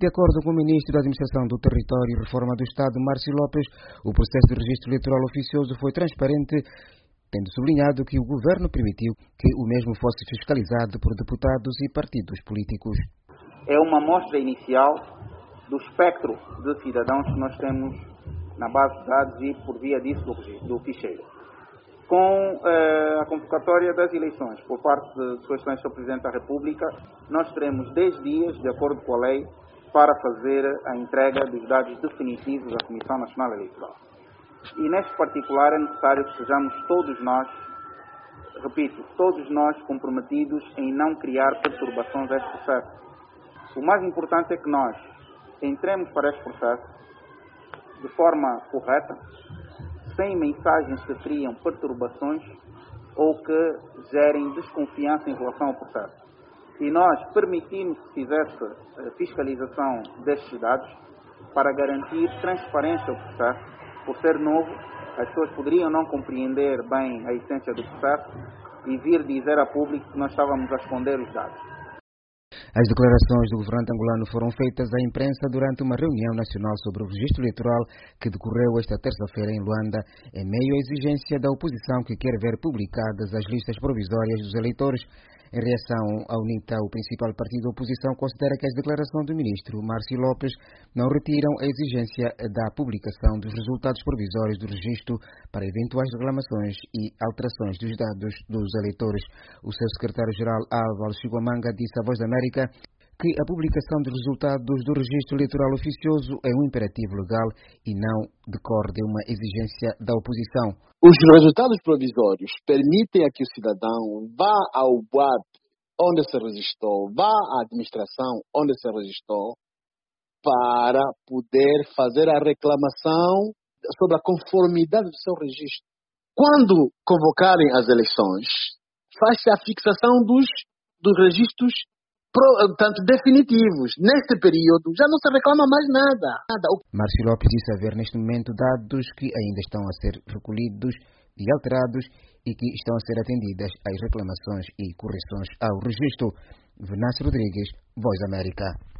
De acordo com o Ministro da Administração do Território e Reforma do Estado, Márcio Lopes, o processo de registro eleitoral oficioso foi transparente, tendo sublinhado que o governo permitiu que o mesmo fosse fiscalizado por deputados e partidos políticos. É uma amostra inicial do espectro de cidadãos que nós temos na base de dados e por via disso do ficheiro. Com a convocatória das eleições por parte de Sua Excelência o Presidente da República, nós teremos 10 dias, de acordo com a lei, para fazer a entrega dos dados definitivos à Comissão Nacional Eleitoral. E neste particular é necessário que sejamos todos nós, repito, todos nós comprometidos em não criar perturbações a este processo. O mais importante é que nós entremos para este processo de forma correta, sem mensagens que criam perturbações ou que gerem desconfiança em relação ao processo. E nós permitimos que fizesse fiscalização destes dados para garantir transparência ao processo. Por ser novo, as pessoas poderiam não compreender bem a essência do processo e vir dizer a público que nós estávamos a esconder os dados. As declarações do governante angolano foram feitas à imprensa durante uma reunião nacional sobre o registro eleitoral que decorreu esta terça-feira em Luanda, em meio à exigência da oposição que quer ver publicadas as listas provisórias dos eleitores. Em reação à UNITA, o principal partido da oposição considera que as declarações do ministro Márcio Lopes não retiram a exigência da publicação dos resultados provisórios do registro para eventuais reclamações e alterações dos dados dos eleitores. O seu secretário-geral, Álvaro Chiguamanga, disse à Voz da América que a publicação dos resultados do registro eleitoral oficioso é um imperativo legal e não decorre de uma exigência da oposição. Os resultados provisórios permitem a que o cidadão vá ao BUAP onde se registrou, vá à administração onde se registrou, para poder fazer a reclamação sobre a conformidade do seu registro. Quando convocarem as eleições, faz-se a fixação dos registros tanto definitivos. Neste período já não se reclama mais nada. Márcio Lopes disse haver neste momento dados que ainda estão a ser recolhidos e alterados e que estão a ser atendidas às reclamações e correções ao registro. Venâncio Rodrigues, Voz da América.